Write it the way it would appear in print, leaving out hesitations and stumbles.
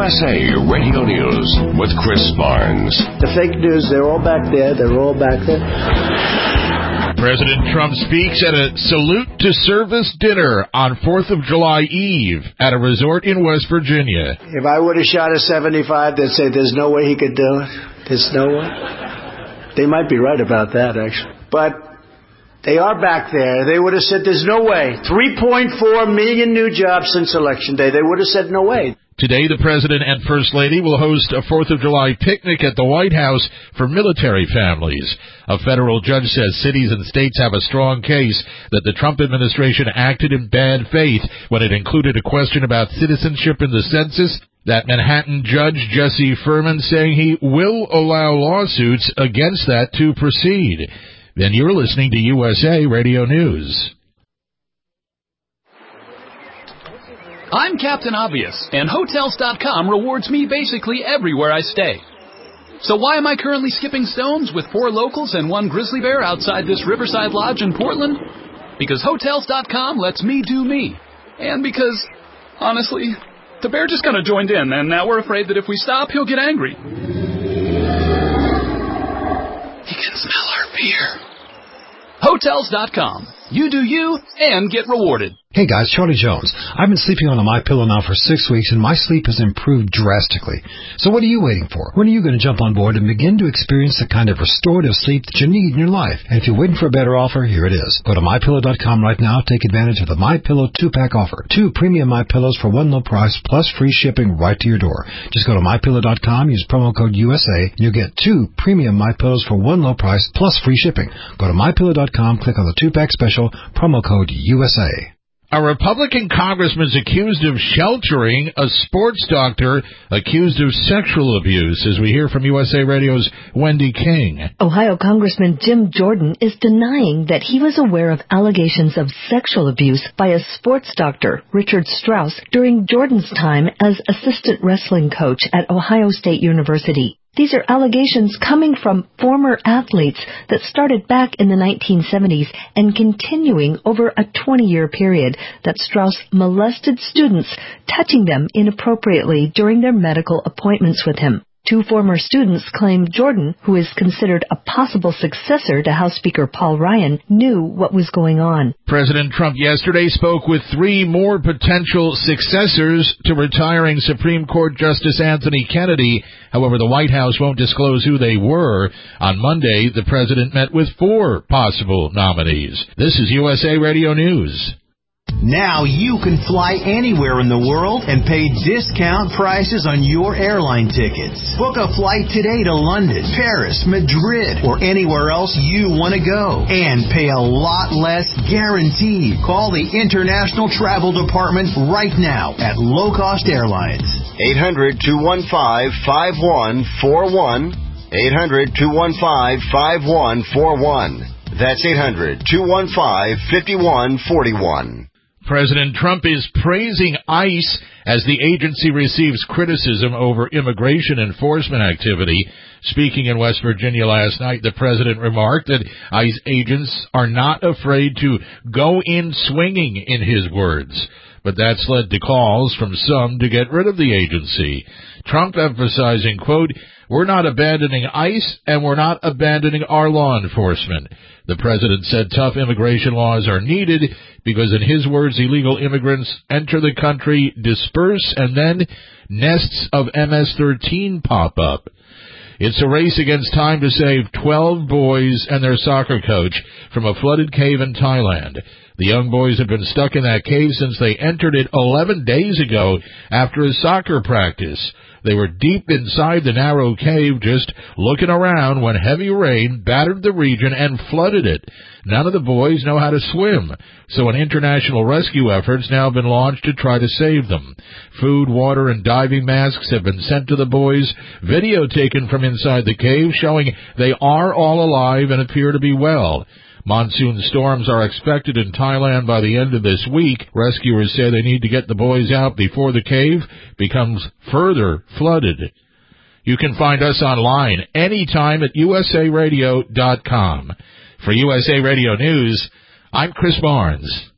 USA Radio News with Chris Barnes. The fake news, they're all back there. President Trump speaks at a salute to service dinner on 4th of July Eve at a resort in West Virginia. If I would have shot a 75, they'd say there's no way he could do it. There's no way. They might be right about that, actually. But they are back there. They would have said there's no way. 3.4 million new jobs since Election Day. They would have said no way. Today, the President and First Lady will host a 4th of July picnic at the White House for military families. A federal judge says cities and states have a strong case that the Trump administration acted in bad faith when it included a question about citizenship in the census. That Manhattan judge, Jesse Furman, saying he will allow lawsuits against that to proceed. Then you're listening to USA Radio News. I'm Captain Obvious, and Hotels.com rewards me basically everywhere I stay. So why am I currently skipping stones with 4 locals and 1 grizzly bear outside this Riverside Lodge in Portland? Because Hotels.com lets me do me. And because, honestly, the bear just kind of joined in, and now we're afraid that if we stop, he'll get angry. He can smell our beer. Hotels.com. You do you and get rewarded. Hey guys, Charlie Jones. I've been sleeping on a MyPillow now for 6 weeks, and my sleep has improved drastically. So what are you waiting for? When are you going to jump on board and begin to experience the kind of restorative sleep that you need in your life? And if you're waiting for a better offer, here it is. Go to MyPillow.com right now. Take advantage of the MyPillow 2-pack offer. 2 premium MyPillows for one low price plus free shipping right to your door. Just go to MyPillow.com, use promo code USA, and you'll get 2 premium MyPillows for one low price plus free shipping. Go to MyPillow.com, click on the 2-pack special, promo code USA. A Republican congressman is accused of sheltering a sports doctor accused of sexual abuse, as we hear from USA Radio's Wendy King. Ohio Congressman Jim Jordan is denying that he was aware of allegations of sexual abuse by a sports doctor, Richard Strauss, during Jordan's time as assistant wrestling coach at Ohio State University. These are allegations coming from former athletes that started back in the 1970s and continuing over a 20-year period that Strauss molested students, touching them inappropriately during their medical appointments with him. 2 former students claim Jordan, who is considered a possible successor to House Speaker Paul Ryan, knew what was going on. President Trump yesterday spoke with 3 more potential successors to retiring Supreme Court Justice Anthony Kennedy. However, the White House won't disclose who they were. On Monday, the president met with 4 possible nominees. This is USA Radio News. Now you can fly anywhere in the world and pay discount prices on your airline tickets. Book a flight today to London, Paris, Madrid, or anywhere else you want to go. And pay a lot less guaranteed. Call the International Travel Department right now at Low Cost Airlines. 800-215-5141. 800-215-5141. That's 800-215-5141. President Trump is praising ICE as the agency receives criticism over immigration enforcement activity. Speaking in West Virginia last night, the president remarked that ICE agents are not afraid to go in swinging, in his words. But that's led to calls from some to get rid of the agency. Trump emphasizing, quote, "We're not abandoning ICE, and we're not abandoning our law enforcement." The president said tough immigration laws are needed because, in his words, illegal immigrants enter the country, disperse, and then nests of MS-13 pop up. It's a race against time to save 12 boys and their soccer coach from a flooded cave in Thailand. The young boys have been stuck in that cave since they entered it 11 days ago after a soccer practice. They were deep inside the narrow cave just looking around when heavy rain battered the region and flooded it. None of the boys know how to swim, so an international rescue effort's now been launched to try to save them. Food, water, and diving masks have been sent to the boys. Video taken from inside the cave showing they are all alive and appear to be well. Monsoon storms are expected in Thailand by the end of this week. Rescuers say they need to get the boys out before the cave becomes further flooded. You can find us online anytime at usaradio.com. For USA Radio News, I'm Chris Barnes.